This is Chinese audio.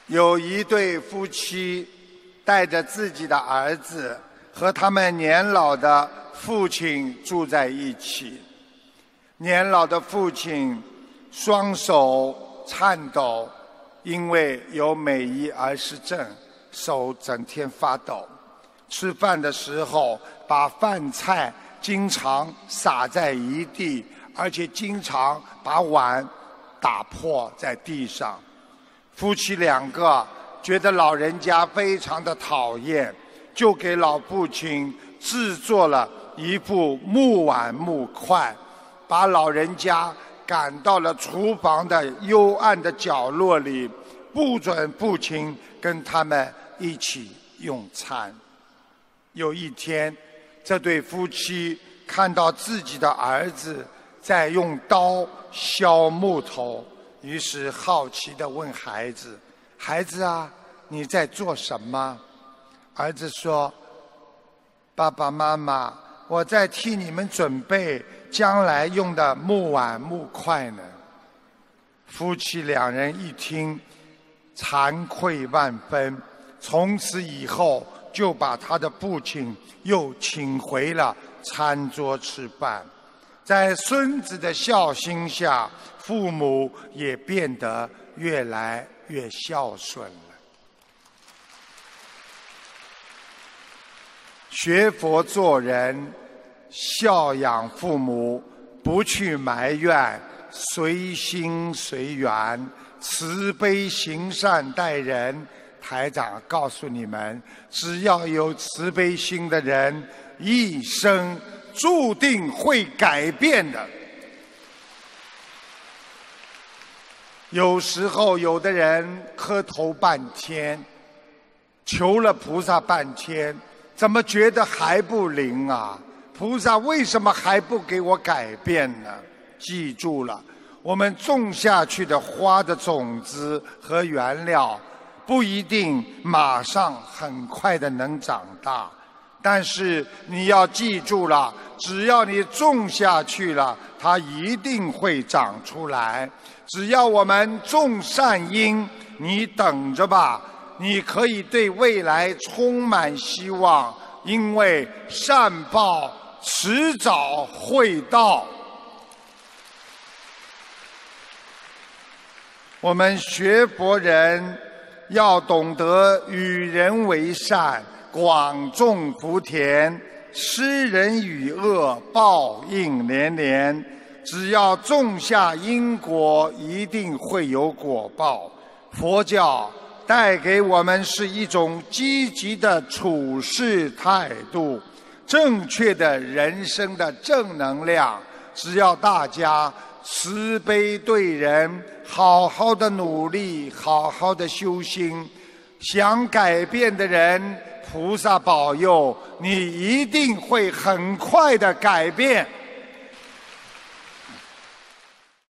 有一对夫妻带着自己的儿子和他们年老的父亲住在一起。年老的父亲双手颤抖，因为有美伊尔氏症，手整天发抖。吃饭的时候把饭菜经常洒在一地，而且经常把碗打破在地上。夫妻两个觉得老人家非常的讨厌，就给老父亲制作了一副木碗木筷，把老人家赶到了厨房的幽暗的角落里，不准父亲跟他们一起用餐。有一天，这对夫妻看到自己的儿子在用刀削木头，于是好奇地问孩子：“孩子啊，你在做什么？”儿子说：“爸爸妈妈，我在替你们准备将来用的木碗木筷呢。”夫妻两人一听，惭愧万分，从此以后就把他的父亲又请回了餐桌吃饭。在孙子的孝心下，父母也变得越来越孝顺了。学佛做人，孝养父母，不去埋怨，随心随缘，慈悲行善待人。台长告诉你们，只要有慈悲心的人，一生注定会改变的。有时候有的人磕头半天，求了菩萨半天，怎么觉得还不灵啊？菩萨为什么还不给我改变呢？记住了，我们种下去的花的种子和原料不一定马上很快的能长大，但是你要记住了，只要你种下去了，它一定会长出来。只要我们种善因，你等着吧，你可以对未来充满希望，因为善报迟早会到。我们学佛人要懂得与人为善，广种福田，施人与恶，报应连连。只要种下因果，一定会有果报。佛教带给我们是一种积极的处事态度，正确的人生的正能量。只要大家慈悲对人，好好的努力，好好的修心，想改变的人，菩萨保佑，你一定会很快的改变。